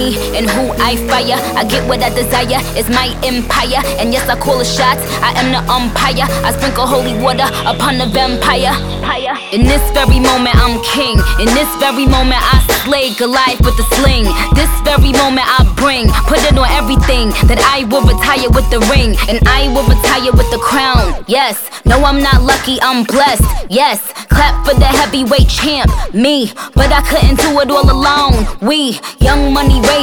and who I fire. I get what I desire, it's my empire. And yes, I call the shots, I am the umpire. I sprinkle holy water upon the vampire. In this very moment I'm king. In this very moment I slay Goliath with the sling. This very moment I bring, put it on everything, that I will retire with the ring, and I will retire with the crown. Yes, no I'm not lucky, I'm blessed. Yes, clap for the heavyweight champ, me. But I couldn't do it all alone. We, Young Money raised